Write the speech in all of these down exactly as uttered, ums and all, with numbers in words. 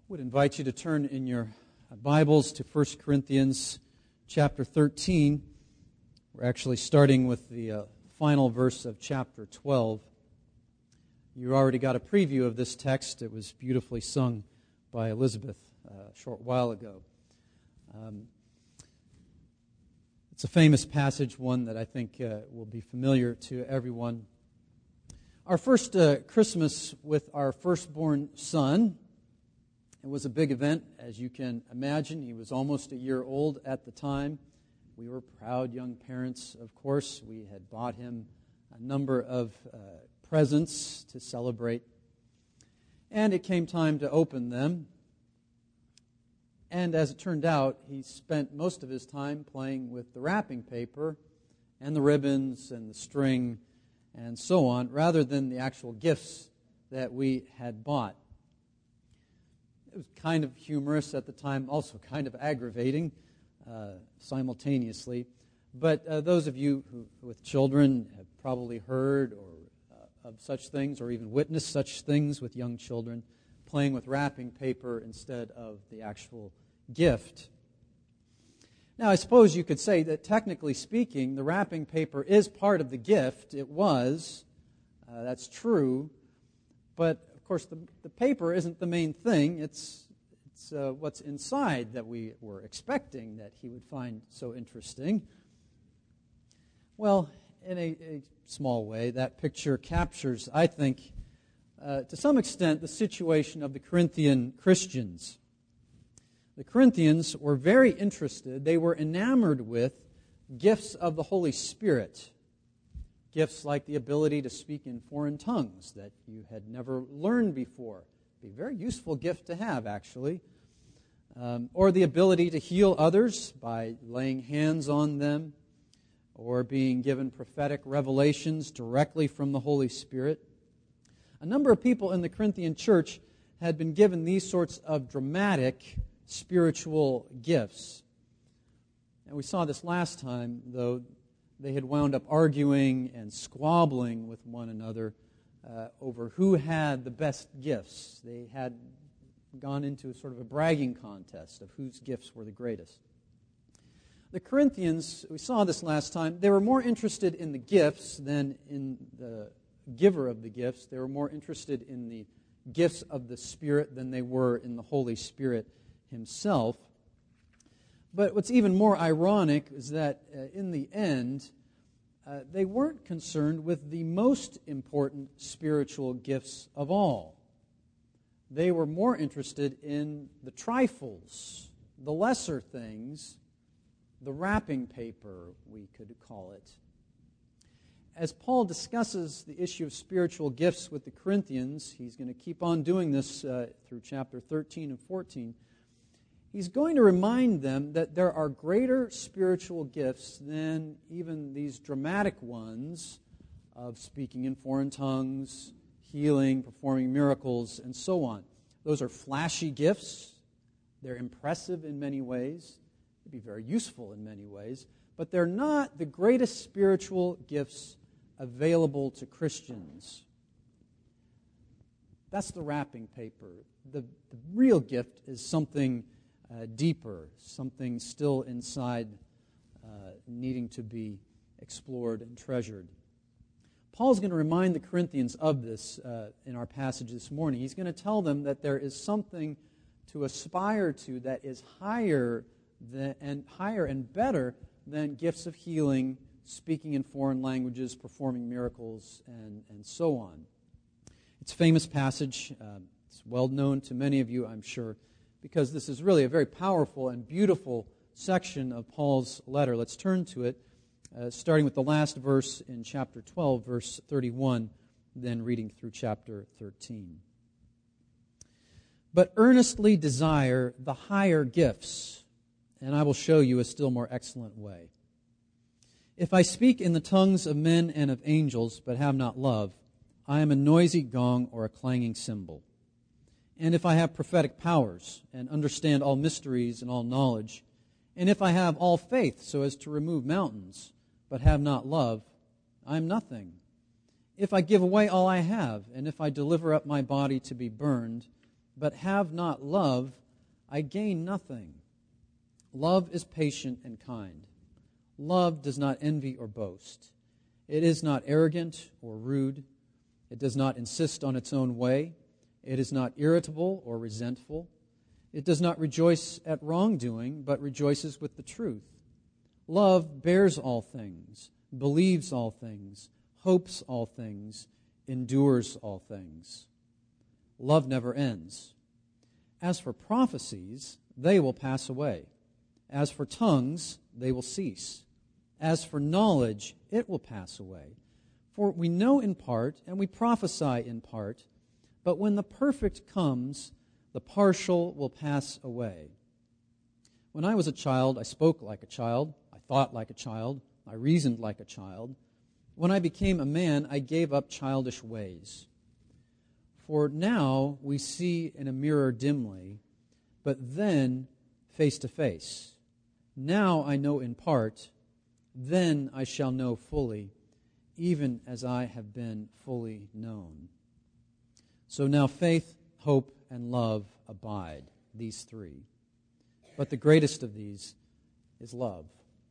would invite you to turn in your Bibles to First Corinthians chapter thirteen. We're actually starting with the uh, final verse of chapter twelve. You already got a preview of this text. It was beautifully sung by Elizabeth uh, a short while ago. Um, it's a famous passage, one that I think uh, will be familiar to everyone. Our first uh, Christmas with our firstborn son, it was a big event, as you can imagine. He was almost a year old at the time. We were proud young parents, of course. We had bought him a number of uh, presents to celebrate. And it came time to open them. And as it turned out, he spent most of his time playing with the wrapping paper and the ribbons and the string and so on, rather than the actual gifts that we had bought. It was kind of humorous at the time, also kind of aggravating uh, simultaneously. But uh, those of you who, with children have probably heard or uh, of such things, or even witnessed such things with young children, playing with wrapping paper instead of the actual gift. Now, I suppose you could say that technically speaking, the wrapping paper is part of the gift. It was. Uh, that's true. But of course, the, the paper isn't the main thing. It's, it's uh, what's inside that we were expecting that he would find so interesting. Well, in a, a small way, that picture captures, I think, uh, to some extent, the situation of the Corinthian Christians. The Corinthians were very interested. They were enamored with gifts of the Holy Spirit. Gifts like the ability to speak in foreign tongues that you had never learned before. Be a very useful gift to have, actually. Um, or the ability to heal others by laying hands on them, or being given prophetic revelations directly from the Holy Spirit. A number of people in the Corinthian church had been given these sorts of dramatic spiritual gifts. And we saw this last time, though. They had wound up arguing and squabbling with one another uh, over who had the best gifts. They had gone into sort of a bragging contest of whose gifts were the greatest. The Corinthians, we saw this last time, they were more interested in the gifts than in the giver of the gifts. They were more interested in the gifts of the Spirit than they were in the Holy Spirit Himself. But what's even more ironic is that uh, in the end, uh, they weren't concerned with the most important spiritual gifts of all. They were more interested in the trifles, the lesser things, the wrapping paper, we could call it. As Paul discusses the issue of spiritual gifts with the Corinthians, he's going to keep on doing this uh, through chapter thirteen and fourteen. He's going to remind them that there are greater spiritual gifts than even these dramatic ones of speaking in foreign tongues, healing, performing miracles, and so on. Those are flashy gifts. They're impressive in many ways. They'd be very useful in many ways. But they're not the greatest spiritual gifts available to Christians. That's the wrapping paper. The, the real gift is something Uh, deeper, something still inside uh, needing to be explored and treasured. Paul's going to remind the Corinthians of this uh, in our passage this morning. He's going to tell them that there is something to aspire to that is higher than, and higher and better than gifts of healing, speaking in foreign languages, performing miracles, and, and so on. It's a famous passage. Uh, it's well known to many of you, I'm sure, because this is really a very powerful and beautiful section of Paul's letter. Let's turn to it, uh, starting with the last verse in chapter twelve, verse thirty-one, then reading through chapter thirteen. But earnestly desire the higher gifts, and I will show you a still more excellent way. If I speak in the tongues of men and of angels, but have not love, I am a noisy gong or a clanging cymbal. And if I have prophetic powers, and understand all mysteries and all knowledge, and if I have all faith so as to remove mountains, but have not love, I am nothing. If I give away all I have, and if I deliver up my body to be burned, but have not love, I gain nothing. Love is patient and kind. Love does not envy or boast. It is not arrogant or rude. It does not insist on its own way. It is not irritable or resentful. It does not rejoice at wrongdoing, but rejoices with the truth. Love bears all things, believes all things, hopes all things, endures all things. Love never ends. As for prophecies, they will pass away. As for tongues, they will cease. As for knowledge, it will pass away. For we know in part, and we prophesy in part, but when the perfect comes, the partial will pass away. When I was a child, I spoke like a child, I thought like a child, I reasoned like a child. When I became a man, I gave up childish ways. For now we see in a mirror dimly, but then face to face. Now I know in part, then I shall know fully, even as I have been fully known. So now faith, hope, and love abide, these three. But the greatest of these is love.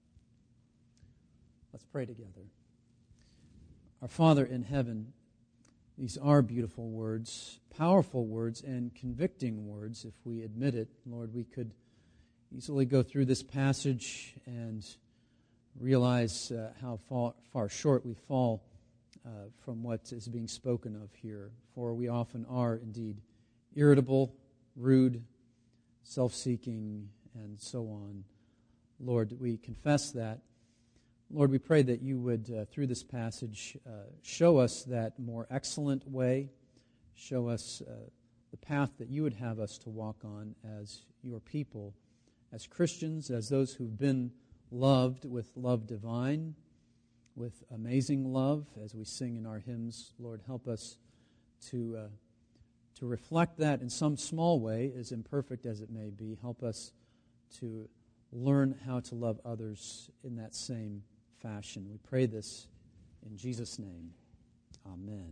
Let's pray together. Our Father in heaven, these are beautiful words, powerful words, and convicting words. If we admit it, Lord, we could easily go through this passage and realize uh, how far, far short we fall uh, from what is being spoken of here. For we often are indeed irritable, rude, self-seeking, and so on. Lord, we confess that. Lord, we pray that you would, uh, through this passage, uh, show us that more excellent way, show us uh, the path that you would have us to walk on as your people, as Christians, as those who've been loved with love divine, with amazing love, as we sing in our hymns. Lord, help us to uh, to reflect that in some small way, as imperfect as it may be. Help us to learn how to love others in that same fashion. We pray this in Jesus' name. Amen.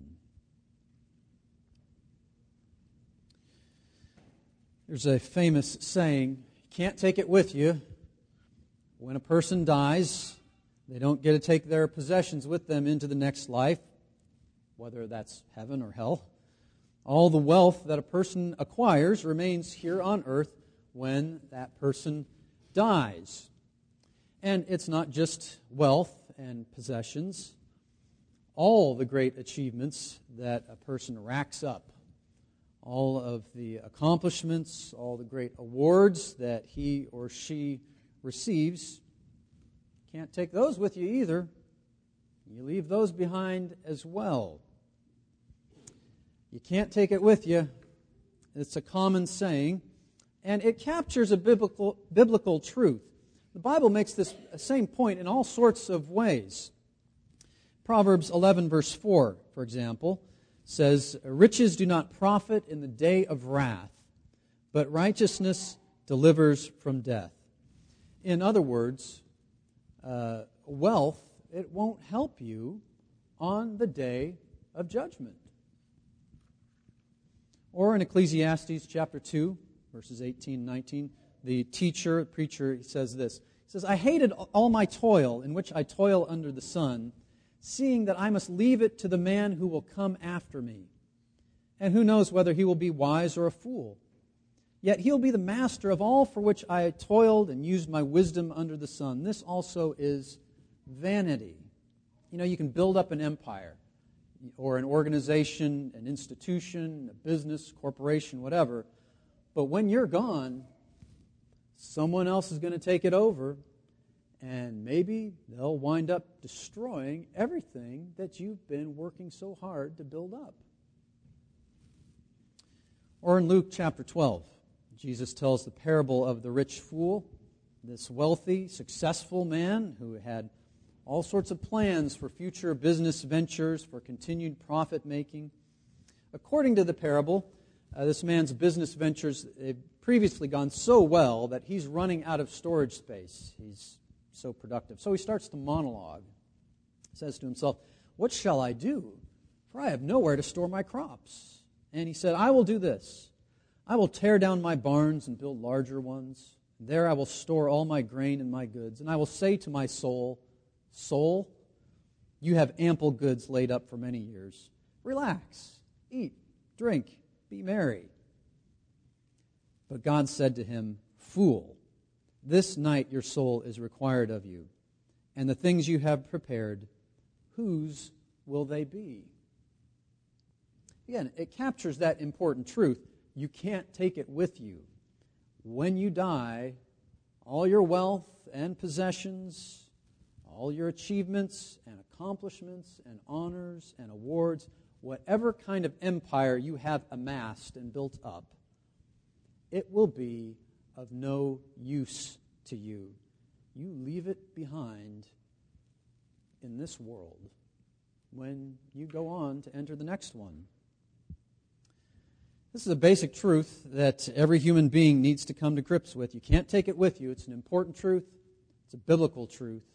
There's a famous saying, you can't take it with you. When a person dies, they don't get to take their possessions with them into the next life, whether that's heaven or hell. All the wealth that a person acquires remains here on earth when that person dies. And it's not just wealth and possessions. All the great achievements that a person racks up, all of the accomplishments, all the great awards that he or she receives, can't take those with you either. You leave those behind as well. You can't take it with you. It's a common saying, and it captures a biblical biblical truth. The Bible makes this same point in all sorts of ways. Proverbs eleven, verse four, for example, says, riches do not profit in the day of wrath, but righteousness delivers from death. In other words, uh, wealth, it won't help you on the day of judgment. Or in Ecclesiastes chapter two, verses eighteen and nineteen, the teacher, the preacher, he says this. He says, I hated all my toil, in which I toil under the sun, seeing that I must leave it to the man who will come after me. And who knows whether he will be wise or a fool. Yet he'll be the master of all for which I toiled and used my wisdom under the sun. This also is vanity. You know, you can build up an empire or an organization, an institution, a business, corporation, whatever. But when you're gone, someone else is going to take it over, and maybe they'll wind up destroying everything that you've been working so hard to build up. Or in Luke chapter twelve, Jesus tells the parable of the rich fool, this wealthy, successful man who had all sorts of plans for future business ventures, for continued profit-making. According to the parable, uh, this man's business ventures have previously gone so well that he's running out of storage space. He's so productive. So he starts to monologue. He says to himself, what shall I do? For I have nowhere to store my crops. And he said, I will do this. I will tear down my barns and build larger ones. There I will store all my grain and my goods. And I will say to my soul, Soul, you have ample goods laid up for many years. Relax, eat, drink, be merry. But God said to him, Fool, this night your soul is required of you, and the things you have prepared, whose will they be? Again, it captures that important truth. You can't take it with you. When you die, all your wealth and possessions, all your achievements and accomplishments and honors and awards, whatever kind of empire you have amassed and built up, it will be of no use to you. You leave it behind in this world when you go on to enter the next one. This is a basic truth that every human being needs to come to grips with. You can't take it with you. It's an important truth. It's a biblical truth.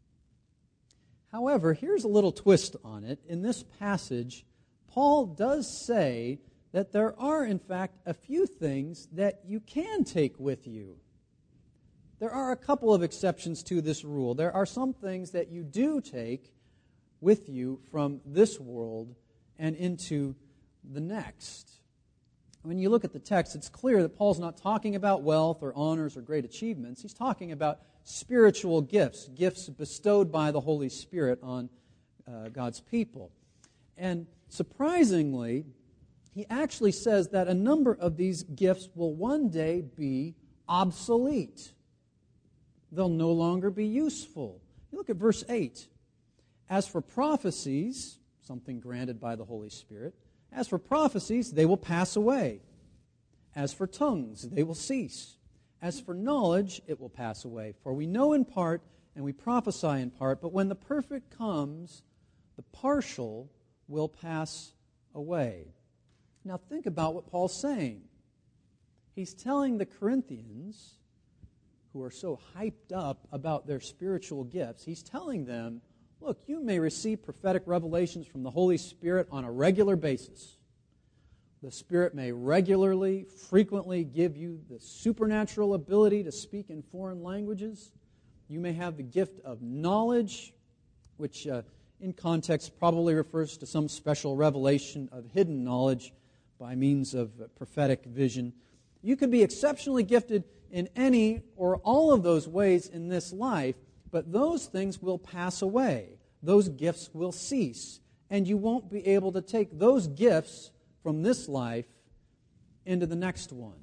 However, here's a little twist on it. In this passage, Paul does say that there are, in fact, a few things that you can take with you. There are a couple of exceptions to this rule. There are some things that you do take with you from this world and into the next. When you look at the text, it's clear that Paul's not talking about wealth or honors or great achievements. He's talking about spiritual gifts, gifts bestowed by the Holy Spirit on uh, God's people. And surprisingly, he actually says that a number of these gifts will one day be obsolete. They'll no longer be useful. You look at verse eight. As for prophecies, something granted by the Holy Spirit, as for prophecies, they will pass away. As for tongues, they will cease. As for knowledge, it will pass away. For we know in part, and we prophesy in part, but when the perfect comes, the partial will pass away. Now think about what Paul's saying. He's telling the Corinthians, who are so hyped up about their spiritual gifts, he's telling them, look, you may receive prophetic revelations from the Holy Spirit on a regular basis. The Spirit may regularly, frequently give you the supernatural ability to speak in foreign languages. You may have the gift of knowledge, which uh, in context probably refers to some special revelation of hidden knowledge by means of prophetic vision. You could be exceptionally gifted in any or all of those ways in this life, but those things will pass away. Those gifts will cease. And you won't be able to take those gifts from this life into the next one.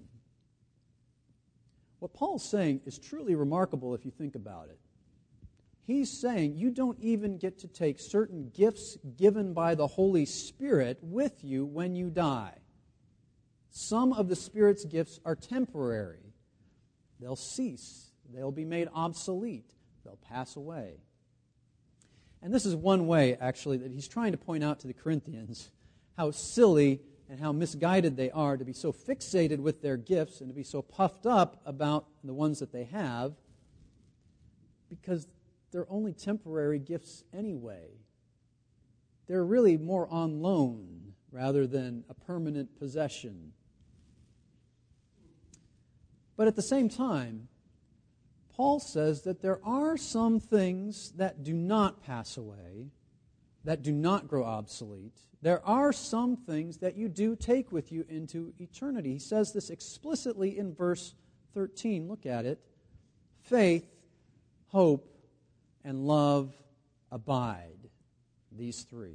What Paul's saying is truly remarkable if you think about it. He's saying you don't even get to take certain gifts given by the Holy Spirit with you when you die. Some of the Spirit's gifts are temporary. They'll cease. They'll be made obsolete. They'll pass away. And this is one way, actually, that he's trying to point out to the Corinthians how silly and how misguided they are to be so fixated with their gifts and to be so puffed up about the ones that they have, because they're only temporary gifts anyway. They're really more on loan rather than a permanent possession. But at the same time, Paul says that there are some things that do not pass away, that do not grow obsolete. There are some things that you do take with you into eternity. He says this explicitly in verse thirteen. Look at it. Faith, hope, and love abide. These three.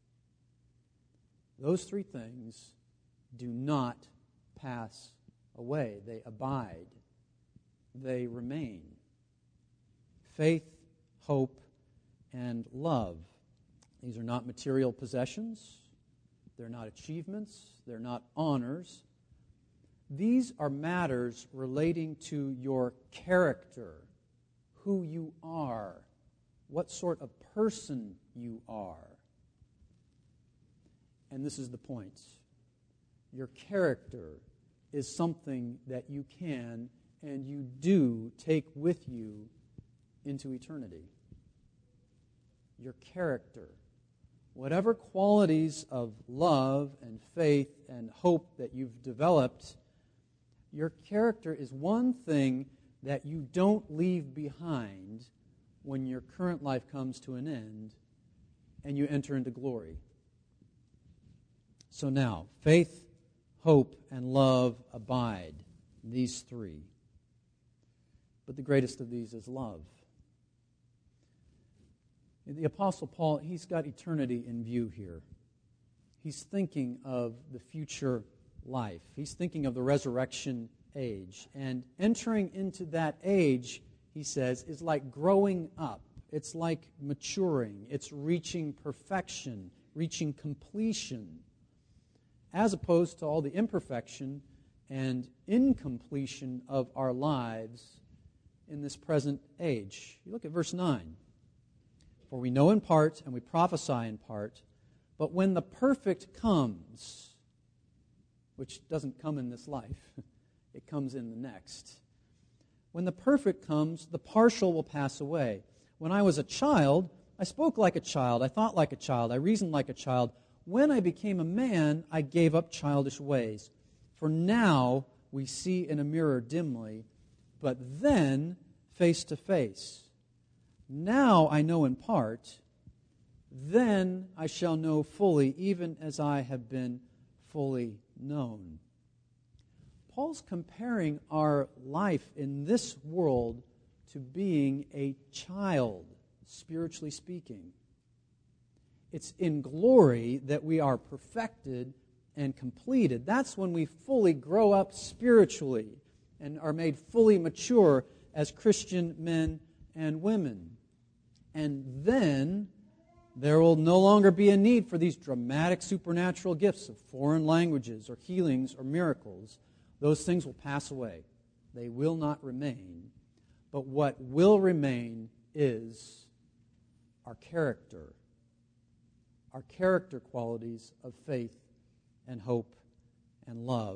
Those three things do not pass away. They abide. They remain. Faith, hope, and love. These are not material possessions. They're not achievements. They're not honors. These are matters relating to your character, who you are, what sort of person you are. And this is the point. Your character is something that you can and you do take with you into eternity. Your character. Whatever qualities of love and faith and hope that you've developed Your character is one thing that you don't leave behind when your current life comes to an end and you enter into glory. So now, faith, hope, and love abide, these three. But the greatest of these is love. The Apostle Paul, he's got eternity in view here. He's thinking of the future life. He's thinking of the resurrection age. And entering into that age, he says, is like growing up. It's like maturing. It's reaching perfection, reaching completion, as opposed to all the imperfection and incompletion of our lives in this present age. You look at verse nine. For we know in part and we prophesy in part, but when the perfect comes, which doesn't come in this life, it comes in the next. When the perfect comes, the partial will pass away. When I was a child, I spoke like a child, I thought like a child, I reasoned like a child. When I became a man, I gave up childish ways. For now we see in a mirror dimly, but then face to face. Now I know in part, then I shall know fully, even as I have been fully known. Paul's comparing our life in this world to being a child, spiritually speaking. It's in glory that we are perfected and completed. That's when we fully grow up spiritually and are made fully mature as Christian men and women. And then there will no longer be a need for these dramatic supernatural gifts of foreign languages or healings or miracles. Those things will pass away. They will not remain. But what will remain is our character, our character qualities of faith and hope and love,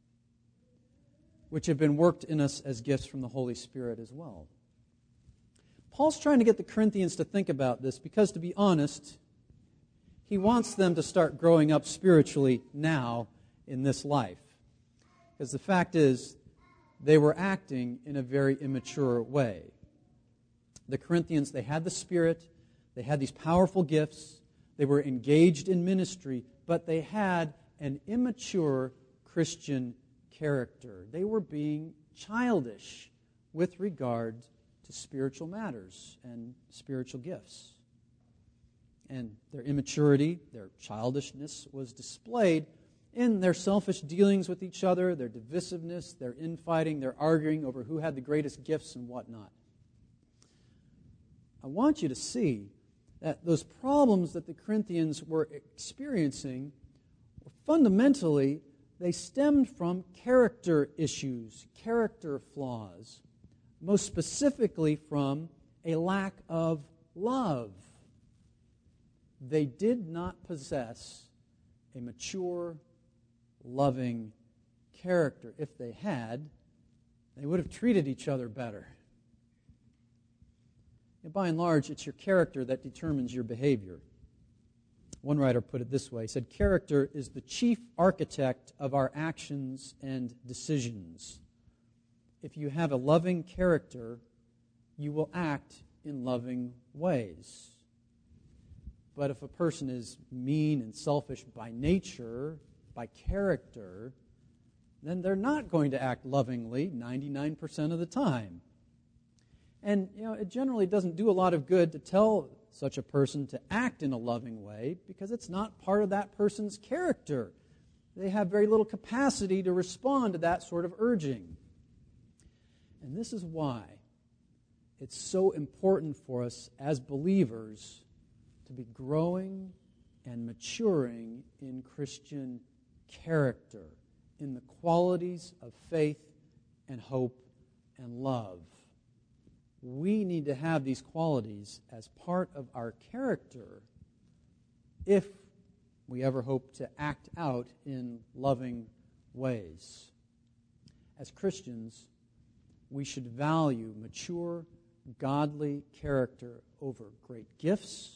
which have been worked in us as gifts from the Holy Spirit as well. Paul's trying to get the Corinthians to think about this because, to be honest, he wants them to start growing up spiritually now in this life. Because the fact is, they were acting in a very immature way. The Corinthians, they had the Spirit, they had these powerful gifts, they were engaged in ministry, but they had an immature Christian character. They were being childish with regard to spiritual matters and spiritual gifts. And their immaturity, their childishness was displayed in their selfish dealings with each other, their divisiveness, their infighting, their arguing over who had the greatest gifts and whatnot. I want you to see that those problems that the Corinthians were experiencing were fundamentally, they stemmed from character issues, character flaws, most specifically from a lack of love. They did not possess a mature, loving character. If they had, they would have treated each other better. And by and large, it's your character that determines your behavior. One writer put it this way. He said, character is the chief architect of our actions and decisions. If you have a loving character, you will act in loving ways. But if a person is mean and selfish by nature, by character, then they're not going to act lovingly ninety-nine percent of the time. And, you know, it generally doesn't do a lot of good to tell such a person to act in a loving way because it's not part of that person's character. They have very little capacity to respond to that sort of urging. And this is why it's so important for us as believers to be growing and maturing in Christian character, in the qualities of faith and hope and love. We need to have these qualities as part of our character if we ever hope to act out in loving ways. As Christians, we should value mature, godly character over great gifts,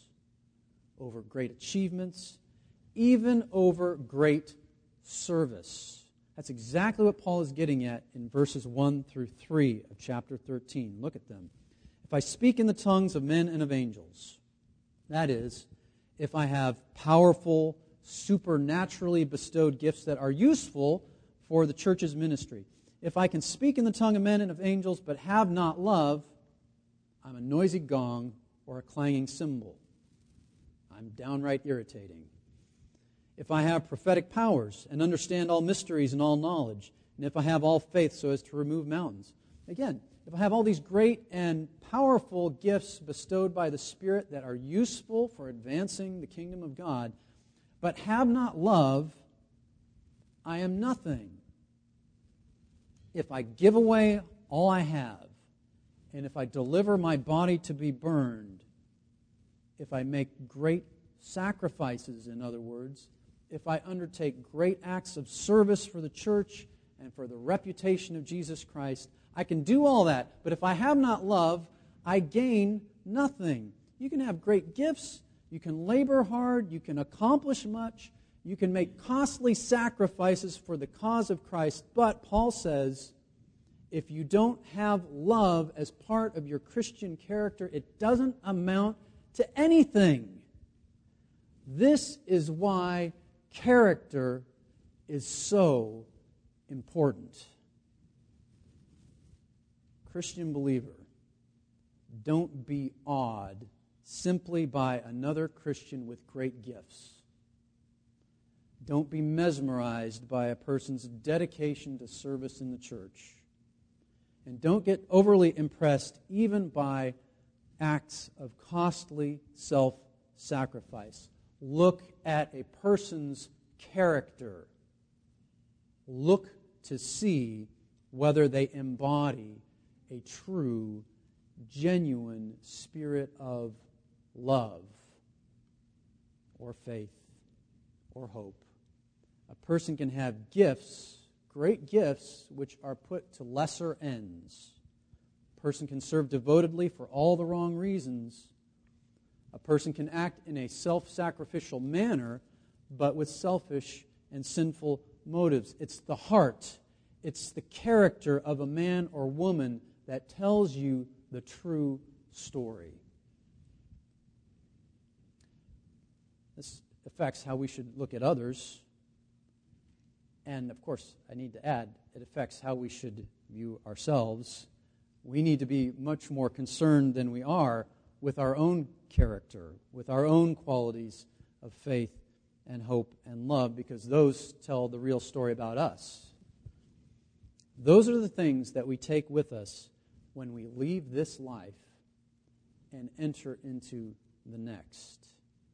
over great achievements, even over great service. That's exactly what Paul is getting at in verses one through three of chapter thirteen. Look at them. If I speak in the tongues of men and of angels, that is, if I have powerful, supernaturally bestowed gifts that are useful for the church's ministry. If I can speak in the tongue of men and of angels but have not love, I'm a noisy gong or a clanging cymbal. I'm downright irritating. If I have prophetic powers and understand all mysteries and all knowledge, and if I have all faith so as to remove mountains. Again, if I have all these great and powerful gifts bestowed by the Spirit that are useful for advancing the kingdom of God, but have not love, I am nothing. If I give away all I have, and if I deliver my body to be burned, if I make great sacrifices, in other words, if I undertake great acts of service for the church and for the reputation of Jesus Christ, I can do all that. But if I have not love, I gain nothing. You can have great gifts, you can labor hard, you can accomplish much, you can make costly sacrifices for the cause of Christ, but Paul says, if you don't have love as part of your Christian character, it doesn't amount to anything. This is why character is so important. Christian believer, don't be awed simply by another Christian with great gifts. Don't be mesmerized by a person's dedication to service in the church. And don't get overly impressed even by acts of costly self-sacrifice. Look at a person's character. Look to see whether they embody a true, genuine spirit of love or faith or hope. A person can have gifts, great gifts, which are put to lesser ends. A person can serve devotedly for all the wrong reasons. A person can act in a self-sacrificial manner, but with selfish and sinful motives. It's the heart, it's the character of a man or woman that tells you the true story. This affects how we should look at others. And, of course, I need to add, it affects how we should view ourselves. We need to be much more concerned than we are with our own character, with our own qualities of faith and hope and love, because those tell the real story about us. Those are the things that we take with us when we leave this life and enter into the next.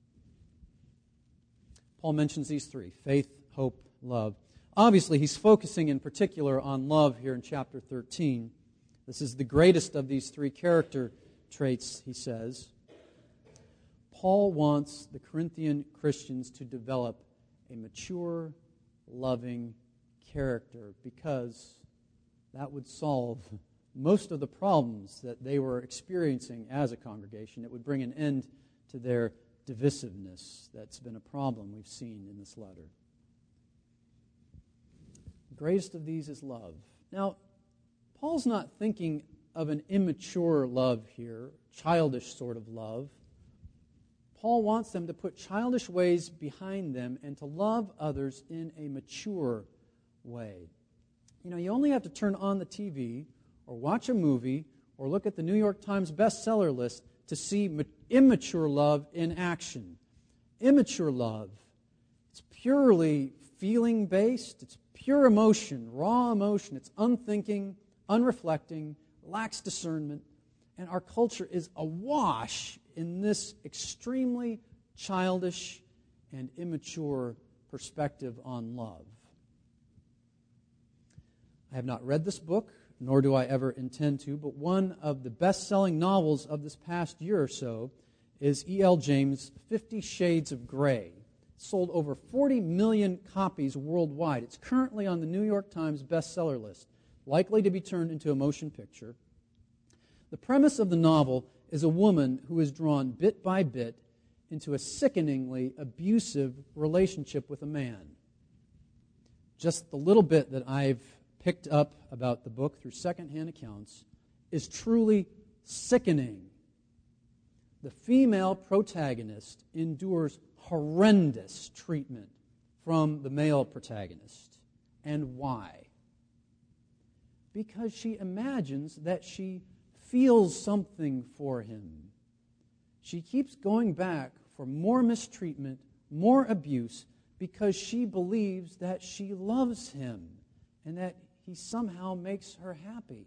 Paul mentions these three: faith, hope, love. Obviously, he's focusing in particular on love here in chapter thirteen. This is the greatest of these three character traits, he says. Paul wants the Corinthian Christians to develop a mature, loving character, because that would solve most of the problems that they were experiencing as a congregation. It would bring an end to their divisiveness. That's been a problem we've seen in this letter. The greatest of these is love. Now, Paul's not thinking of an immature love here, childish sort of love. Paul wants them to put childish ways behind them and to love others in a mature way. You know, you only have to turn on the T V or watch a movie or look at the New York Times bestseller list to see ma- immature love in action. Immature love, it's purely feeling-based, it's pure emotion, raw emotion, it's unthinking, unreflecting, lacks discernment, and our culture is awash in this extremely childish and immature perspective on love. I have not read this book, nor do I ever intend to, but one of the best-selling novels of this past year or so is E L James' Fifty Shades of Grey. It sold over forty million copies worldwide. It's currently on the New York Times bestseller list, likely to be turned into a motion picture. The premise of the novel is a woman who is drawn bit by bit into a sickeningly abusive relationship with a man. just the little bit that I've picked up about the book through secondhand accounts, is truly sickening. The female protagonist endures horrendous treatment from the male protagonist. And why? Because she imagines that she feels something for him. She keeps going back for more mistreatment, more abuse, because she believes that she loves him and that he somehow makes her happy.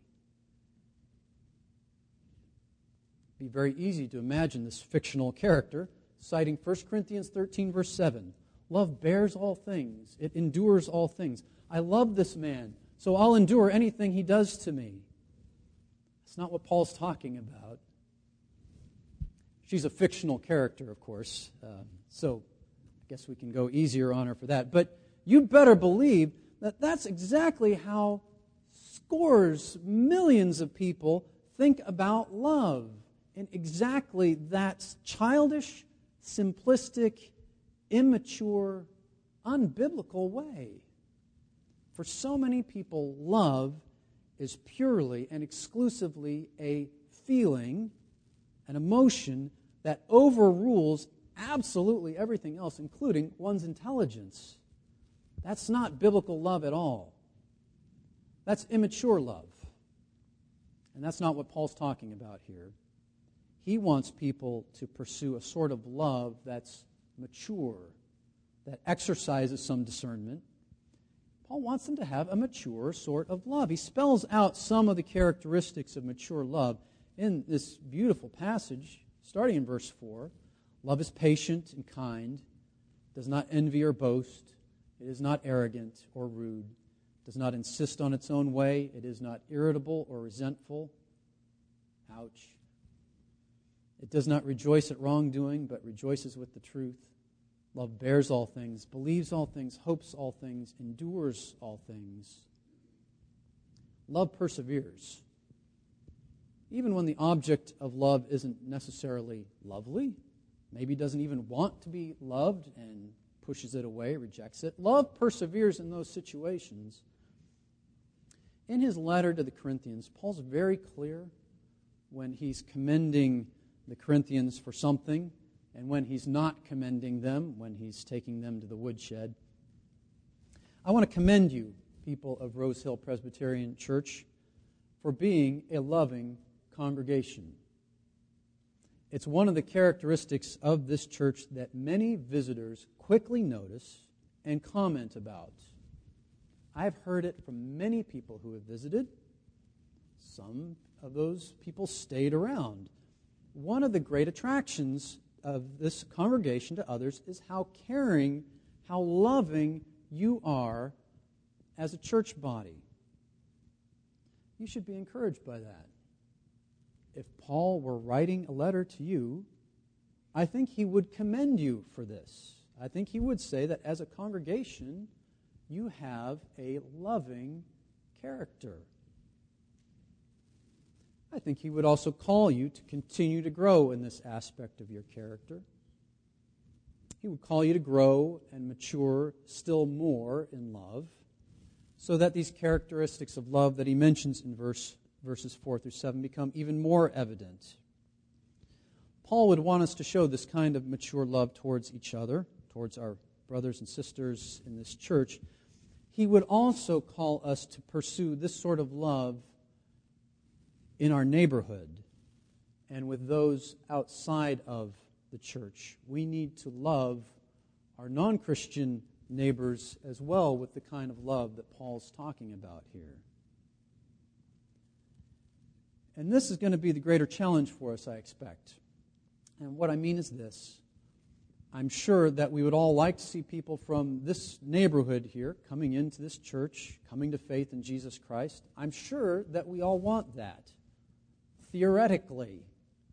It'd be very easy to imagine this fictional character citing First Corinthians thirteen, verse seven. Love bears all things. It endures all things. I love this man, so I'll endure anything he does to me. That's not what Paul's talking about. She's a fictional character, of course, uh, so I guess we can go easier on her for that. But you better believe that that's exactly how scores, millions of people think about love, in exactly that childish, simplistic, immature, unbiblical way. For so many people, love is purely and exclusively a feeling, an emotion that overrules absolutely everything else, including one's intelligence. That's not biblical love at all. That's immature love. And that's not what Paul's talking about here. He wants people to pursue a sort of love that's mature, that exercises some discernment. Paul wants them to have a mature sort of love. He spells out some of the characteristics of mature love in this beautiful passage, starting in verse four. Love is patient and kind, does not envy or boast, it is not arrogant or rude, does not insist on its own way, it is not irritable or resentful. Ouch. It does not rejoice at wrongdoing, but rejoices with the truth. Love bears all things, believes all things, hopes all things, endures all things. Love perseveres. Even when the object of love isn't necessarily lovely, maybe doesn't even want to be loved and pushes it away, rejects it. Love perseveres in those situations. In his letter to the Corinthians, Paul's very clear when he's commending the Corinthians for something, and when he's not commending them, when he's taking them to the woodshed. I want to commend you, people of Rose Hill Presbyterian Church, for being a loving congregation. It's one of the characteristics of this church that many visitors quickly notice and comment about. I've heard it from many people who have visited. Some of those people stayed around. One of the great attractions of this congregation to others is how caring, how loving you are as a church body. You should be encouraged by that. If Paul were writing a letter to you, I think he would commend you for this. I think he would say that as a congregation, you have a loving character. I think he would also call you to continue to grow in this aspect of your character. He would call you to grow and mature still more in love, so that these characteristics of love that he mentions in verse, verses four through seven become even more evident. Paul would want us to show this kind of mature love towards each other, towards our brothers and sisters in this church. He would also call us to pursue this sort of love in our neighborhood and with those outside of the church. We need to love our non-Christian neighbors as well with the kind of love that Paul's talking about here. And this is going to be the greater challenge for us, I expect. And what I mean is this. I'm sure that we would all like to see people from this neighborhood here coming into this church, coming to faith in Jesus Christ. I'm sure that we all want that, theoretically.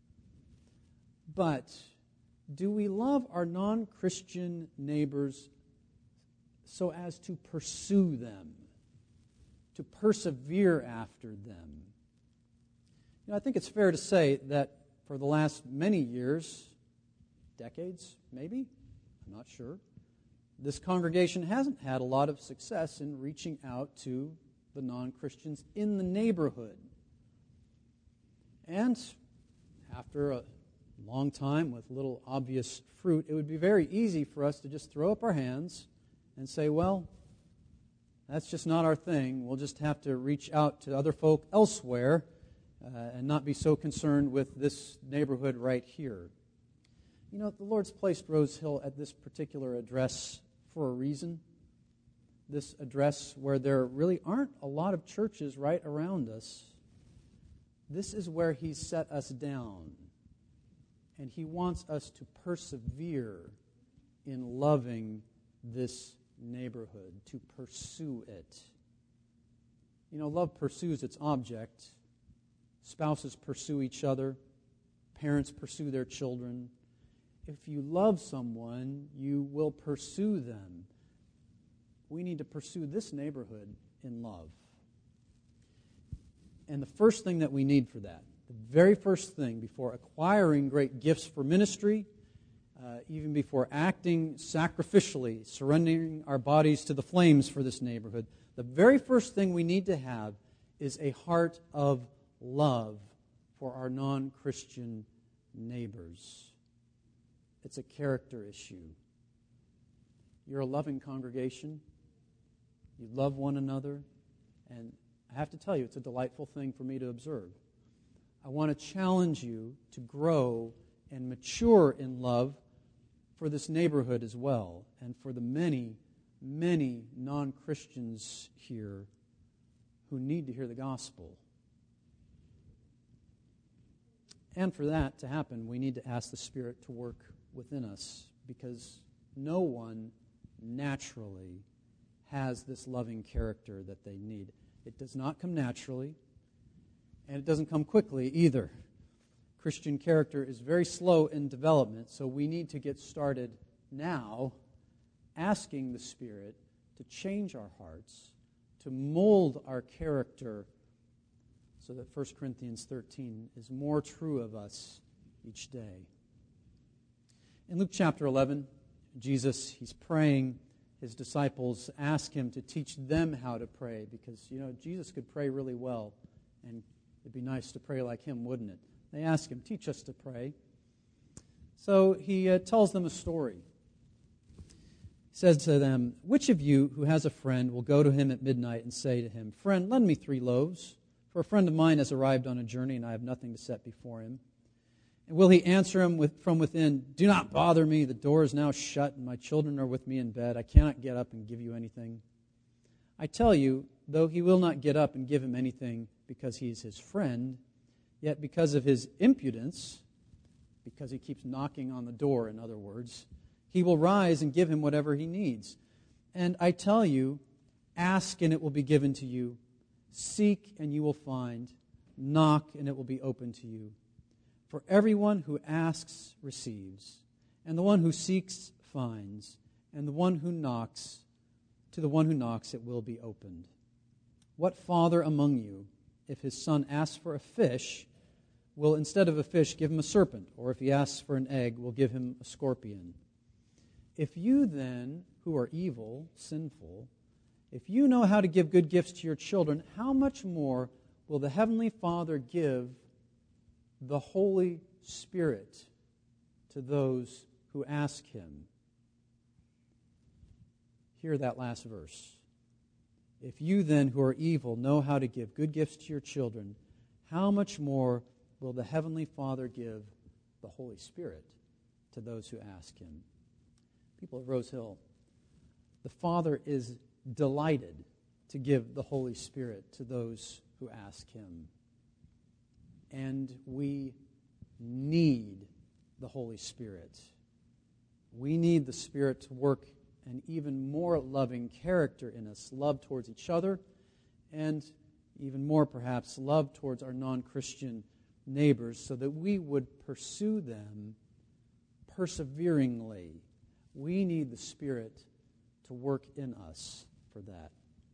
But do we love our non-Christian neighbors so as to pursue them, to persevere after them? You know, I think it's fair to say that for the last many years, decades maybe, I'm not sure, this congregation hasn't had a lot of success in reaching out to the non-Christians in the neighborhood. And after a long time with little obvious fruit, it would be very easy for us to just throw up our hands and say, well, that's just not our thing. We'll just have to reach out to other folk elsewhere uh, and not be so concerned with this neighborhood right here. You know, the Lord's placed Rose Hill at this particular address for a reason. This address where there really aren't a lot of churches right around us. This is where He's set us down. And He wants us to persevere in loving this neighborhood, to pursue it. You know, love pursues its object. Spouses pursue each other. Parents pursue their children. If you love someone, you will pursue them. We need to pursue this neighborhood in love. And the first thing that we need for that, the very first thing before acquiring great gifts for ministry, uh, even before acting sacrificially, surrendering our bodies to the flames for this neighborhood, the very first thing we need to have is a heart of love for our non-Christian neighbors. It's a character issue. You're a loving congregation. You love one another. And I have to tell you, it's a delightful thing for me to observe. I want to challenge you to grow and mature in love for this neighborhood as well, and for the many, many non-Christians here who need to hear the gospel. And for that to happen, we need to ask the Spirit to work within us, because no one naturally has this loving character that they need. It does not come naturally, and it doesn't come quickly either. Christian character is very slow in development, so we need to get started now asking the Spirit to change our hearts, to mold our character so that First Corinthians thirteen is more true of us each day. In Luke chapter eleven, Jesus, He's praying. His disciples ask Him to teach them how to pray because, you know, Jesus could pray really well, and it'd be nice to pray like Him, wouldn't it? They ask Him, teach us to pray. So He uh, tells them a story. He says to them, which of you who has a friend will go to him at midnight and say to him, friend, lend me three loaves, for a friend of mine has arrived on a journey and I have nothing to set before him. And will he answer him with, from within, do not bother me, the door is now shut and my children are with me in bed. I cannot get up and give you anything. I tell you, though he will not get up and give him anything because he is his friend, yet because of his impudence, because he keeps knocking on the door, in other words, he will rise and give him whatever he needs. And I tell you, ask and it will be given to you. Seek and you will find. Knock and it will be opened to you. For everyone who asks receives, and the one who seeks finds, and the one who knocks, to the one who knocks it will be opened. What father among you, if his son asks for a fish, will instead of a fish give him a serpent, or if he asks for an egg, will give him a scorpion? If you then, who are evil, sinful, if you know how to give good gifts to your children, how much more will the Heavenly Father give the Holy Spirit to those who ask Him? Hear that last verse. If you then, who are evil, know how to give good gifts to your children, how much more will the Heavenly Father give the Holy Spirit to those who ask Him? People of Rose Hill, the Father is delighted to give the Holy Spirit to those who ask Him. And we need the Holy Spirit. We need the Spirit to work an even more loving character in us, love towards each other, and even more perhaps love towards our non-Christian neighbors, so that we would pursue them perseveringly. We need the Spirit to work in us for that.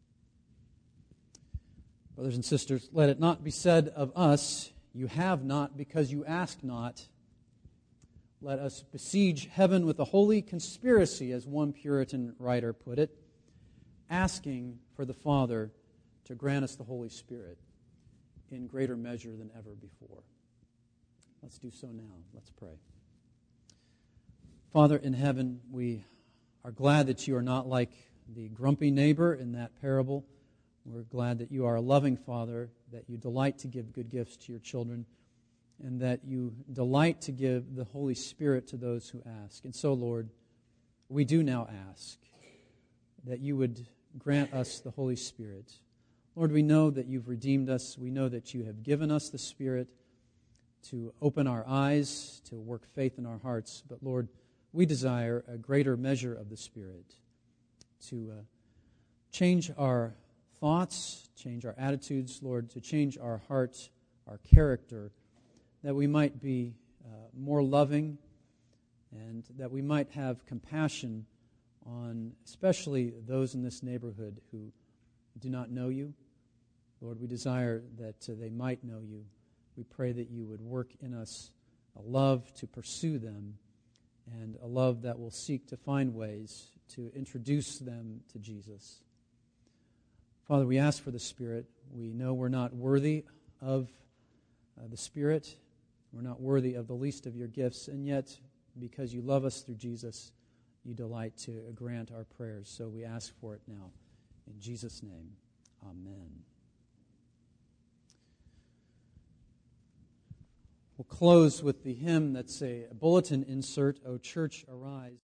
Brothers and sisters, let it not be said of us, you have not because you ask not. Let us besiege heaven with a holy conspiracy, as one Puritan writer put it, asking for the Father to grant us the Holy Spirit in greater measure than ever before. Let's do so now. Let's pray. Father in heaven, we are glad that you are not like the grumpy neighbor in that parable. We're glad that you are a loving Father, that you delight to give good gifts to your children, and that you delight to give the Holy Spirit to those who ask. And so, Lord, we do now ask that you would grant us the Holy Spirit. Lord, we know that you've redeemed us. We know that you have given us the Spirit to open our eyes, to work faith in our hearts. But Lord, we desire a greater measure of the Spirit to uh, change our thoughts, change our attitudes, Lord, to change our heart, our character, that we might be uh, more loving and that we might have compassion on especially those in this neighborhood who do not know you. Lord, we desire that uh, they might know you. We pray that you would work in us a love to pursue them and a love that will seek to find ways to introduce them to Jesus. Father, we ask for the Spirit. We know we're not worthy of uh, the Spirit. We're not worthy of the least of your gifts, and yet, because you love us through Jesus, you delight to grant our prayers. So we ask for it now. In Jesus' name, amen. We'll close with the hymn that's a bulletin insert, O Church, Arise.